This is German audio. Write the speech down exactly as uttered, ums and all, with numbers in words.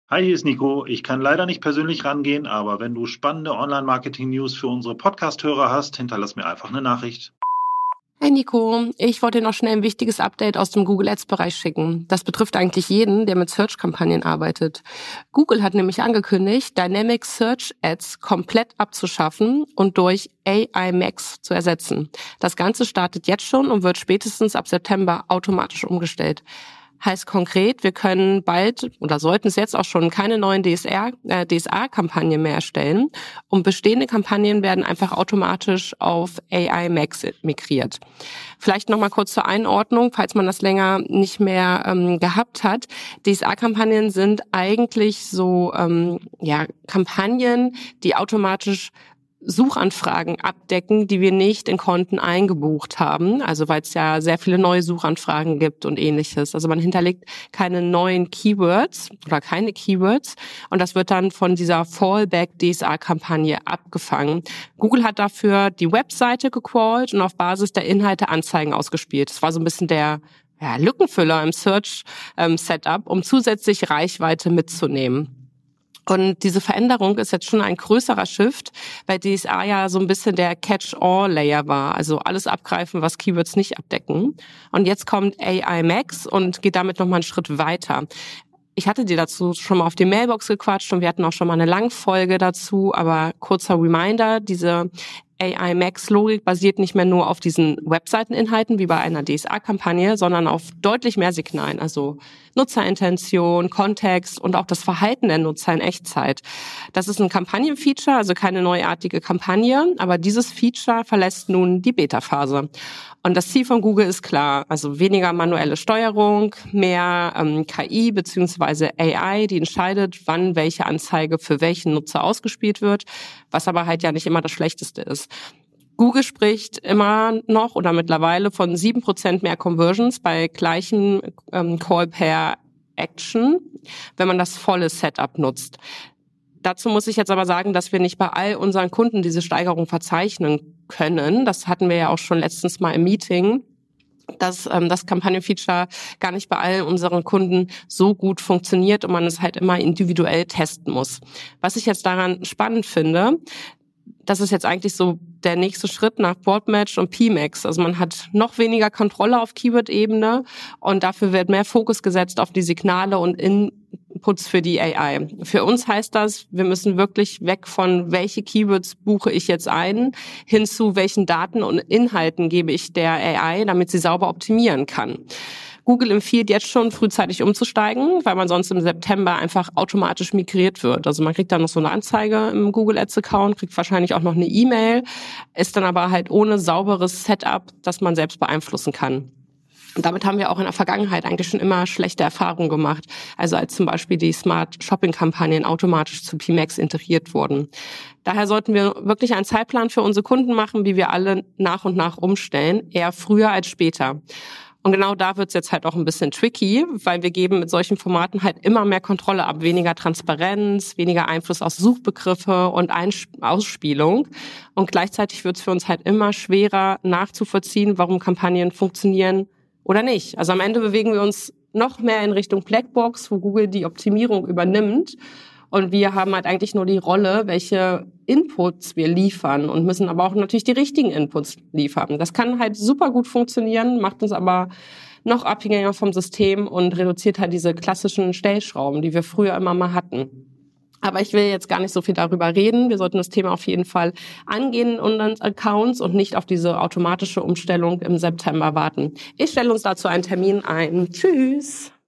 Hi, hier ist Nico. Ich kann leider nicht persönlich rangehen, aber wenn du spannende Online-Marketing-News für unsere Podcast-Hörer hast, hinterlass mir einfach eine Nachricht. Hey Nico, ich wollte dir noch schnell ein wichtiges Update aus dem Google Ads-Bereich schicken. Das betrifft eigentlich jeden, der mit Search-Kampagnen arbeitet. Google hat nämlich angekündigt, Dynamic Search Ads komplett abzuschaffen und durch A I Max zu ersetzen. Das Ganze startet jetzt schon und wird spätestens ab September automatisch umgestellt. Heißt konkret, wir können bald oder sollten es jetzt auch schon keine neuen D S R, äh, D S A-Kampagnen mehr erstellen und bestehende Kampagnen werden einfach automatisch auf A I Max migriert. Vielleicht nochmal kurz zur Einordnung, falls man das länger nicht mehr ähm, gehabt hat. D S A-Kampagnen sind eigentlich so ähm, ja Kampagnen, die automatisch Suchanfragen abdecken, die wir nicht in Konten eingebucht haben, also weil es ja sehr viele neue Suchanfragen gibt und ähnliches. Also man hinterlegt keine neuen Keywords oder keine Keywords und das wird dann von dieser Fallback-D S A-Kampagne abgefangen. Google hat dafür die Webseite gecrawlt und auf Basis der Inhalte Anzeigen ausgespielt. Das war so ein bisschen der ja, Lückenfüller im Search-Setup, um zusätzlich Reichweite mitzunehmen. Und diese Veränderung ist jetzt schon ein größerer Shift, weil D S A ja so ein bisschen der Catch-all-Layer war, also alles abgreifen, was Keywords nicht abdecken. Und jetzt kommt A I Max und geht damit nochmal einen Schritt weiter. Ich hatte dir dazu schon mal auf die Mailbox gequatscht und wir hatten auch schon mal eine Langfolge dazu, aber kurzer Reminder, diese A I Max Logik basiert nicht mehr nur auf diesen Webseiteninhalten wie bei einer D S A-Kampagne, sondern auf deutlich mehr Signalen, also Nutzerintention, Kontext und auch das Verhalten der Nutzer in Echtzeit. Das ist ein Kampagnenfeature, also keine neuartige Kampagne, aber dieses Feature verlässt nun die Beta-Phase. Und das Ziel von Google ist klar, also weniger manuelle Steuerung, mehr ähm, K I bzw. A I, die entscheidet, wann welche Anzeige für welchen Nutzer ausgespielt wird, was aber halt ja nicht immer das Schlechteste ist. Google spricht immer noch oder mittlerweile von sieben Prozent mehr Conversions bei gleichen ähm, Call per Action, wenn man das volle Setup nutzt. Dazu muss ich jetzt aber sagen, dass wir nicht bei all unseren Kunden diese Steigerung verzeichnen können. Das hatten wir ja auch schon letztens mal im Meeting, dass ähm, das Kampagnenfeature gar nicht bei all unseren Kunden so gut funktioniert und man es halt immer individuell testen muss. Was ich jetzt daran spannend finde, das ist jetzt eigentlich so der nächste Schritt nach Broadmatch und P MAX. Also man hat noch weniger Kontrolle auf Keyword-Ebene und dafür wird mehr Fokus gesetzt auf die Signale und Inputs für die A I. Für uns heißt das, wir müssen wirklich weg von welche Keywords buche ich jetzt ein, hin zu welchen Daten und Inhalten gebe ich der A I, damit sie sauber optimieren kann. Google empfiehlt jetzt schon frühzeitig umzusteigen, weil man sonst im September einfach automatisch migriert wird. Also man kriegt dann noch so eine Anzeige im Google Ads Account, kriegt wahrscheinlich auch noch eine E-Mail, ist dann aber halt ohne sauberes Setup, das man selbst beeinflussen kann. Und damit haben wir auch in der Vergangenheit eigentlich schon immer schlechte Erfahrungen gemacht. Also als zum Beispiel die Smart Shopping Kampagnen automatisch zu P MAX integriert wurden. Daher sollten wir wirklich einen Zeitplan für unsere Kunden machen, wie wir alle nach und nach umstellen, eher früher als später. Und genau da wird's jetzt halt auch ein bisschen tricky, weil wir geben mit solchen Formaten halt immer mehr Kontrolle ab, weniger Transparenz, weniger Einfluss auf Suchbegriffe und Einsp- Ausspielung. Und gleichzeitig wird's für uns halt immer schwerer nachzuvollziehen, warum Kampagnen funktionieren oder nicht. Also am Ende bewegen wir uns noch mehr in Richtung Blackbox, wo Google die Optimierung übernimmt. Und wir haben halt eigentlich nur die Rolle, welche Inputs wir liefern und müssen aber auch natürlich die richtigen Inputs liefern. Das kann halt super gut funktionieren, macht uns aber noch abhängiger vom System und reduziert halt diese klassischen Stellschrauben, die wir früher immer mal hatten. Aber ich will jetzt gar nicht so viel darüber reden. Wir sollten das Thema auf jeden Fall angehen in unseren Accounts und nicht auf diese automatische Umstellung im September warten. Ich stelle uns dazu einen Termin ein. Tschüss!